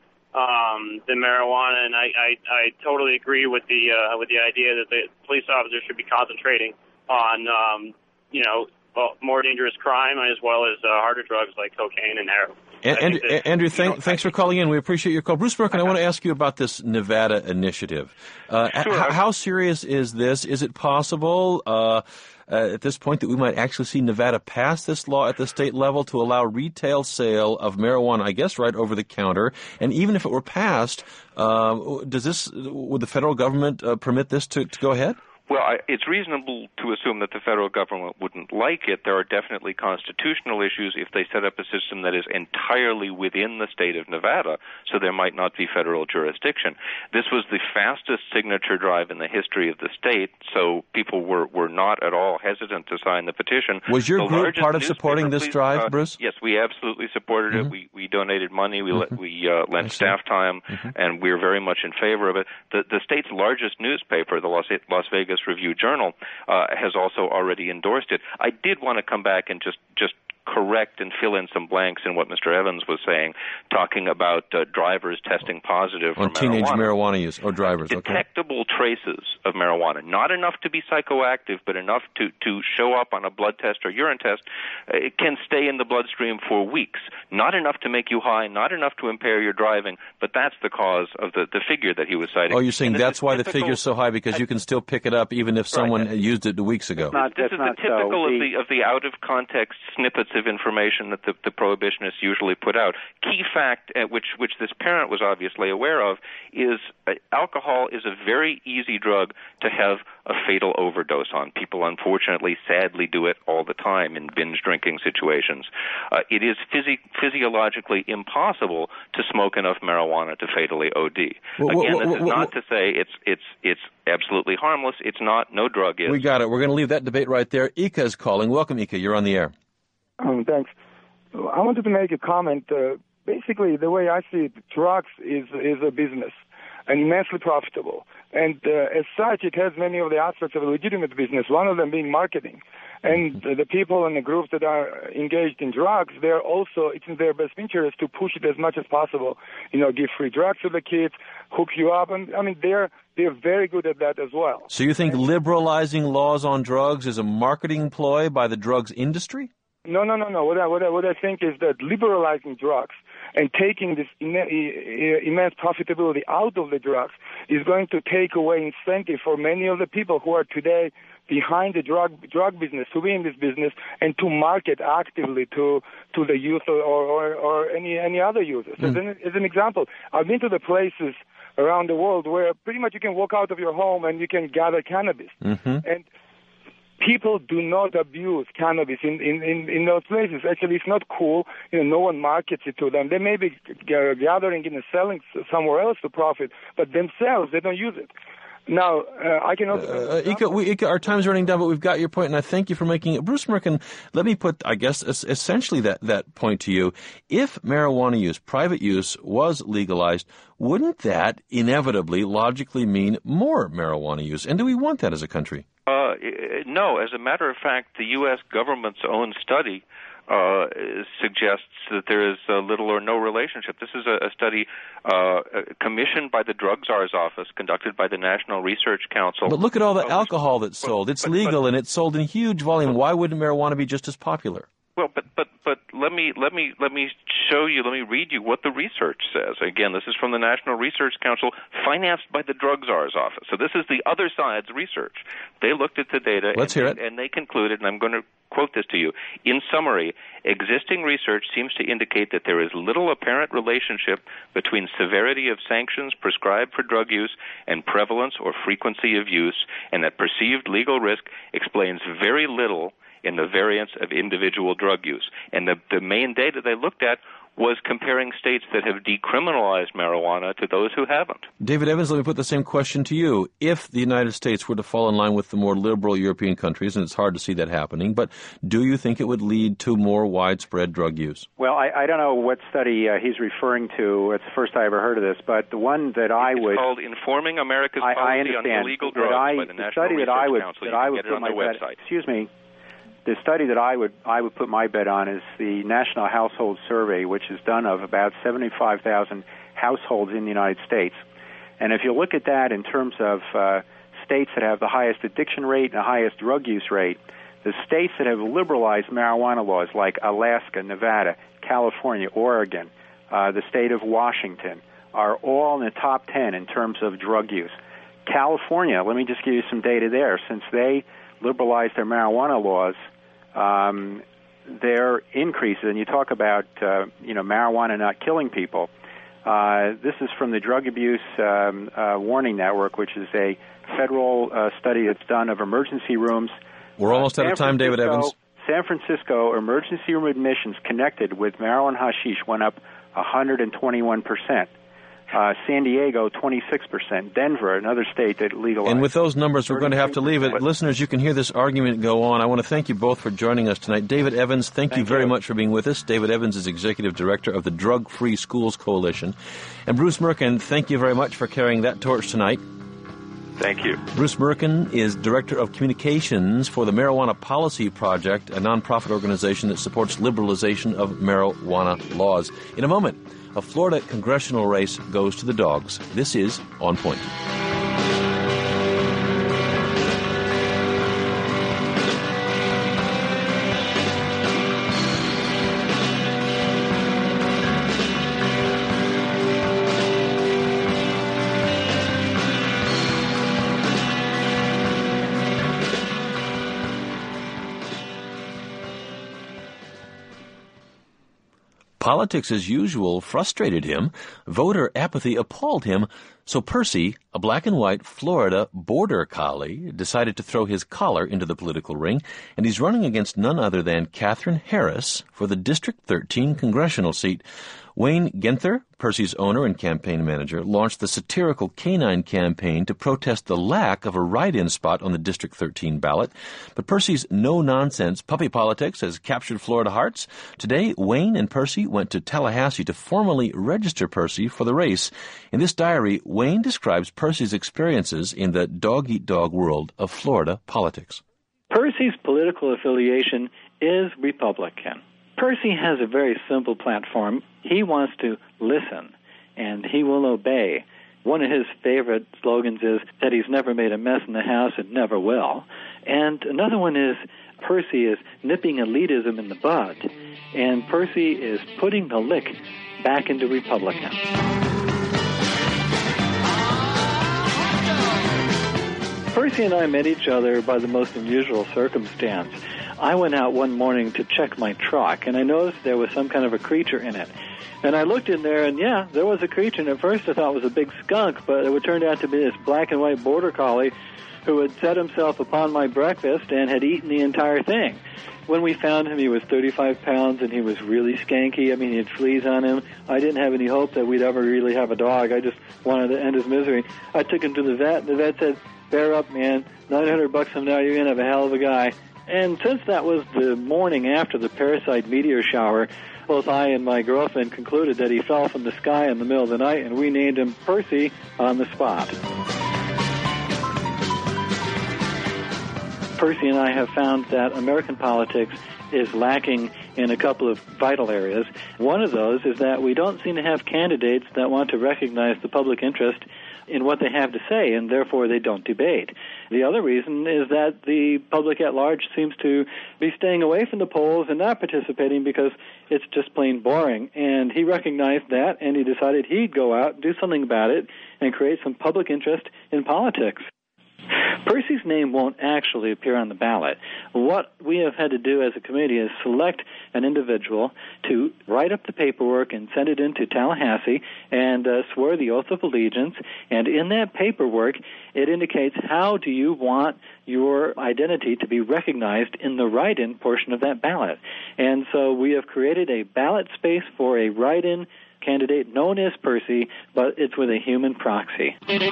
[SPEAKER 8] um, than marijuana, and I, I, I totally agree with the uh, with the idea that the police officers should be concentrating on um, you know well, more dangerous crime as well as uh, harder drugs like cocaine and heroin.
[SPEAKER 1] And, and, that, Andrew, thank, you know, thanks for calling in. We appreciate your call. Bruce Merkin, I want to ask you about this Nevada initiative. Uh, sure. h- how serious is this? Is it possible uh, uh, at this point that we might actually see Nevada pass this law at the state level to allow retail sale of marijuana, I guess, right over the counter? And even if it were passed, uh, does this would the federal government uh, permit this to, to go ahead?
[SPEAKER 4] Well, I, it's reasonable to assume that the federal government wouldn't like it. There are definitely constitutional issues if they set up a system that is entirely within the state of Nevada, so there might not be federal jurisdiction. This was the fastest signature drive in the history of the state, so people were, were not at all hesitant to sign the petition.
[SPEAKER 1] Was your
[SPEAKER 4] the
[SPEAKER 1] group part of supporting this
[SPEAKER 4] please,
[SPEAKER 1] drive,
[SPEAKER 4] uh,
[SPEAKER 1] Bruce?
[SPEAKER 4] Yes, we absolutely supported
[SPEAKER 1] mm-hmm.
[SPEAKER 4] it. We, we donated money, we,
[SPEAKER 1] mm-hmm.
[SPEAKER 4] let, we uh, lent staff time, mm-hmm. and we're very much in favor of it. The, the state's largest newspaper, the Las, Las Vegas Review-Journal, uh, has also already endorsed it. I did want to come back and just, just correct and fill in some blanks in what Mister Evans was saying, talking about uh, drivers testing positive
[SPEAKER 1] on
[SPEAKER 4] for
[SPEAKER 1] teenage
[SPEAKER 4] marijuana.
[SPEAKER 1] marijuana use or drivers.
[SPEAKER 4] Detectable
[SPEAKER 1] okay.
[SPEAKER 4] traces of marijuana, not enough to be psychoactive, but enough to, to show up on a blood test or urine test. It can stay in the bloodstream for weeks. Not enough to make you high, not enough to impair your driving, but that's the cause of the, the figure that he was citing.
[SPEAKER 1] Oh, you're saying that's why the figure's so high, because you can still pick it up even if someone
[SPEAKER 4] right.
[SPEAKER 1] used it weeks ago.
[SPEAKER 5] Not,
[SPEAKER 4] this is the typical
[SPEAKER 5] so.
[SPEAKER 4] of the of the out of context snippets of information that the, the prohibitionists usually put out. Key fact, uh, which which this parent was obviously aware of, is uh, alcohol is a very easy drug to have a fatal overdose on. People, unfortunately, sadly do it all the time in binge drinking situations. Uh, it is physi- physiologically impossible to smoke enough marijuana to fatally O D.
[SPEAKER 1] Well,
[SPEAKER 4] Again,
[SPEAKER 1] well,
[SPEAKER 4] this
[SPEAKER 1] well,
[SPEAKER 4] is
[SPEAKER 1] well,
[SPEAKER 4] not to say it's it's it's absolutely harmless. It's not. No drug is.
[SPEAKER 1] We got it. We're going to leave that debate right there. Ika is calling. Welcome, Ika. You're on the air.
[SPEAKER 9] Um, thanks. I wanted to make a comment. Uh, basically, the way I see it, drugs is is a business and immensely profitable. And uh, as such, it has many of the aspects of a legitimate business, one of them being marketing. And uh, the people and the groups that are engaged in drugs, they're also, it's in their best interest to push it as much as possible. You know, give free drugs to the kids, hook you up. And, I mean, they're they're very good at that as well.
[SPEAKER 1] So you think liberalizing laws on drugs is a marketing ploy by the drugs industry?
[SPEAKER 9] No, no, no, no. What I, what I, what I think is that liberalizing drugs and taking this immense profitability out of the drugs is going to take away incentive for many of the people who are today behind the drug drug business to be in this business and to market actively to to the youth or or, or any any other users. Mm. As, an, as an example, I've been to the places around the world where pretty much you can walk out of your home and you can gather cannabis. Mm-hmm. And people do not abuse cannabis in, in, in, in those places. Actually, it's not cool. You know, no one markets it to them. They may be gathering and selling somewhere else to profit, but themselves, they don't use it. Now, uh, I can also...
[SPEAKER 1] Uh, Ika, we, Ika, our time's running down, but we've got your point, and I thank you for making it. Bruce Merkin, let me put, I guess, essentially that, that point to you. If marijuana use, private use, was legalized, wouldn't that inevitably, logically mean more marijuana use? And do we want that as a country?
[SPEAKER 4] Uh, no. As a matter of fact, the U S government's own study uh, suggests that there is uh, little or no relationship. This is a, a study uh, commissioned by the Drug Czar's office, conducted by the National Research Council.
[SPEAKER 1] But look at all the alcohol that's sold. It's
[SPEAKER 4] but,
[SPEAKER 1] legal
[SPEAKER 4] but,
[SPEAKER 1] and it's sold in huge volume. Why wouldn't marijuana be just as popular?
[SPEAKER 4] Well, but but but let me let me let me show you. Let me read you what the research says. Again, this is from the National Research Council, financed by the Drug Czar's office. So this is the other side's research. They looked at the data.
[SPEAKER 1] Let's
[SPEAKER 4] and,
[SPEAKER 1] hear it.
[SPEAKER 4] And they concluded, and I'm going to quote this to you. In summary, existing research seems to indicate that there is little apparent relationship between severity of sanctions prescribed for drug use and prevalence or frequency of use, and that perceived legal risk explains very little in the variance of individual drug use. And the, the main data they looked at was comparing states that have decriminalized marijuana to those who haven't.
[SPEAKER 1] David Evans, let me put the same question to you. If the United States were to fall in line with the more liberal European countries, and it's hard to see that happening, but do you think it would lead to more widespread drug use?
[SPEAKER 5] Well, I, I don't know what study uh, he's referring to. It's the first I ever heard of this, but the one that I
[SPEAKER 4] it's
[SPEAKER 5] would...
[SPEAKER 4] It's called Informing America's
[SPEAKER 5] I,
[SPEAKER 4] Policy
[SPEAKER 5] I
[SPEAKER 4] on Illegal Drugs
[SPEAKER 5] I,
[SPEAKER 4] by the,
[SPEAKER 5] the
[SPEAKER 4] National
[SPEAKER 5] study
[SPEAKER 4] Research
[SPEAKER 5] that I would,
[SPEAKER 4] Council.
[SPEAKER 5] That
[SPEAKER 4] you
[SPEAKER 5] I
[SPEAKER 4] can
[SPEAKER 5] would
[SPEAKER 4] get it
[SPEAKER 5] put
[SPEAKER 4] on
[SPEAKER 5] my
[SPEAKER 4] their
[SPEAKER 5] bet,
[SPEAKER 4] website.
[SPEAKER 5] Excuse me. The study that I would I would put my bet on is the National Household Survey, which is done of about seventy-five thousand households in the United States. And if you look at that in terms of uh, states that have the highest addiction rate and the highest drug use rate, the states that have liberalized marijuana laws like Alaska, Nevada, California, Oregon, uh, the state of Washington, are all in the top ten in terms of drug use. California, let me just give you some data there. Since they liberalized their marijuana laws, um, their increases, and you talk about, uh, you know, marijuana not killing people. Uh, this is from the Drug Abuse um, uh, Warning Network, which is a federal uh, study that's done of emergency rooms.
[SPEAKER 1] We're almost
[SPEAKER 5] uh,
[SPEAKER 1] out of time, David Evans.
[SPEAKER 5] San Francisco emergency room admissions connected with marijuana and hashish went up one hundred twenty-one percent. Uh, San Diego, twenty-six percent. Denver, another state that legalized.
[SPEAKER 1] And with those numbers, we're going to have to leave it. Listeners, you can hear this argument go on. I want to thank you both for joining us tonight. David Evans, thank, thank you very you. much for being with us. David Evans is Executive Director of the Drug Free Schools Coalition. And Bruce Merkin, thank you very much for carrying that torch tonight.
[SPEAKER 4] Thank you.
[SPEAKER 1] Bruce Merkin is Director of Communications for the Marijuana Policy Project, a nonprofit organization that supports liberalization of marijuana laws. In a moment, a Florida congressional race goes to the dogs. This is On Point. Politics, as usual, frustrated him. Voter apathy appalled him. So Percy, a black and white Florida border collie, decided to throw his collar into the political ring, and he's running against none other than Katherine Harris for the District thirteen congressional seat. Wayne Genther, Percy's owner and campaign manager, launched the satirical canine campaign to protest the lack of a write-in spot on the District thirteen ballot. But Percy's no-nonsense puppy politics has captured Florida hearts. Today, Wayne and Percy went to Tallahassee to formally register Percy for the race. In this diary, Wayne describes Percy's experiences in the dog-eat-dog world of Florida politics.
[SPEAKER 10] Percy's political affiliation is Republican. Percy has a very simple platform. He wants to listen, and he will obey. One of his favorite slogans is that he's never made a mess in the House and never will. And another one is, Percy is nipping elitism in the bud, and Percy is putting the lick back into Republicans. Percy and I met each other by the most unusual circumstance. I went out one morning to check my truck, and I noticed there was some kind of a creature in it. And I looked in there, and yeah, there was a creature, and at first I thought it was a big skunk, but it would turn out to be this black and white border collie who had set himself upon my breakfast and had eaten the entire thing. When we found him, he was thirty-five pounds, and he was really skanky. I mean, he had fleas on him. I didn't have any hope that we'd ever really have a dog. I just wanted to end his misery. I took him to the vet, and the vet said, "Bear up, man. nine hundred bucks from now, you're going to have a hell of a guy." And since that was the morning after the parasite meteor shower, both I and my girlfriend concluded that he fell from the sky in the middle of the night, and we named him Percy on the spot. Percy and I have found that American politics is lacking in a couple of vital areas. One of those is that we don't seem to have candidates that want to recognize the public interest in what they have to say, and therefore they don't debate. The other reason is that the public at large seems to be staying away from the polls and not participating because it's just plain boring. And he recognized that, and he decided he'd go out and do something about it and create some public interest in politics. Percy's name won't actually appear on the ballot. What we have had to do as a committee is select an individual to write up the paperwork and send it into Tallahassee and uh, swear the oath of allegiance. And in that paperwork, it indicates how do you want your identity to be recognized in the write-in portion of that ballot. And so we have created a ballot space for a write-in candidate known as Percy, but it's with a human proxy.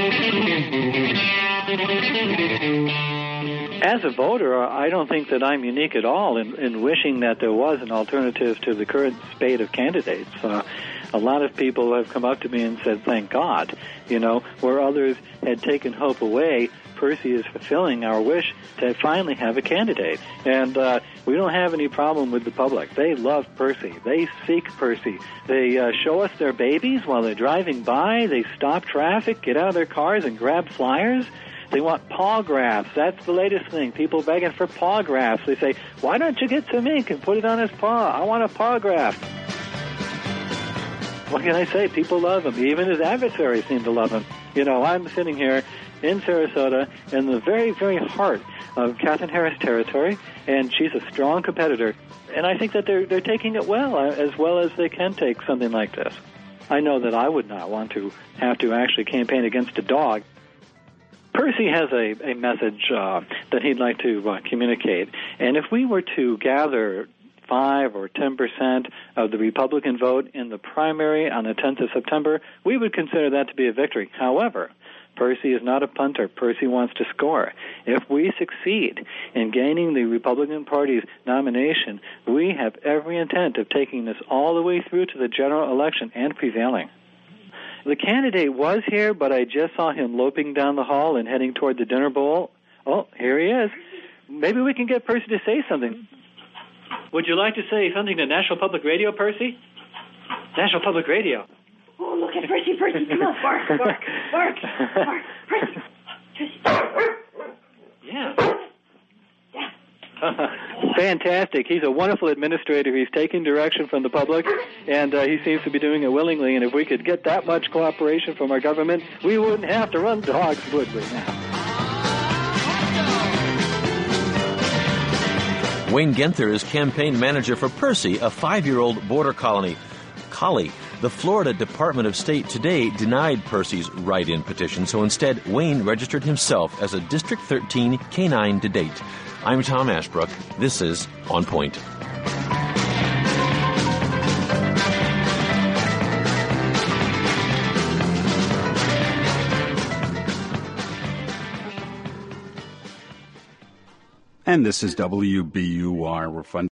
[SPEAKER 10] As a voter, I don't think that I'm unique at all in, in wishing that there was an alternative to the current spate of candidates. Uh, a lot of people have come up to me and said, thank God, you know, where others had taken hope away, Percy is fulfilling our wish to finally have a candidate. And uh, we don't have any problem with the public. They love Percy. They seek Percy. They uh, show us their babies while they're driving by. They stop traffic, get out of their cars, and grab flyers. They want paw graphs. That's the latest thing. People begging for paw graphs. They say, why don't you get some ink and put it on his paw? I want a paw graph. What can I say? People love him. Even his adversaries seem to love him. You know, I'm sitting here in Sarasota in the very, very heart of Katherine Harris territory, and she's a strong competitor. And I think that they're they're taking it well, as well as they can take something like this. I know that I would not want to have to actually campaign against a dog. Percy has a, a message uh, that he'd like to uh, communicate. And if we were to gather five or ten percent of the Republican vote in the primary on the tenth of September, we would consider that to be a victory. However, Percy is not a punter. Percy wants to score. If we succeed in gaining the Republican Party's nomination, we have every intent of taking this all the way through to the general election and prevailing. The candidate was here, but I just saw him loping down the hall and heading toward the dinner bowl. Oh, here he is. Maybe we can get Percy to say something. Would you like to say something to National Public Radio, Percy? National Public Radio.
[SPEAKER 11] Oh, look at Percy, Percy. Come on, bark, bark, bark, bark. Percy, Percy.
[SPEAKER 10] Yeah. Fantastic. He's a wonderful administrator. He's taking direction from the public, and uh, he seems to be doing it willingly. And if we could get that much cooperation from our government, we wouldn't have to run dogs, would we now?
[SPEAKER 1] Wayne Genther is campaign manager for Percy, a five-year-old border colony. Collie. The Florida Department of State today denied Percy's write-in petition, so instead Wayne registered himself as a District thirteen canine to date. I'm Tom Ashbrook. This is On Point.
[SPEAKER 12] And this is W B U R. We're fun.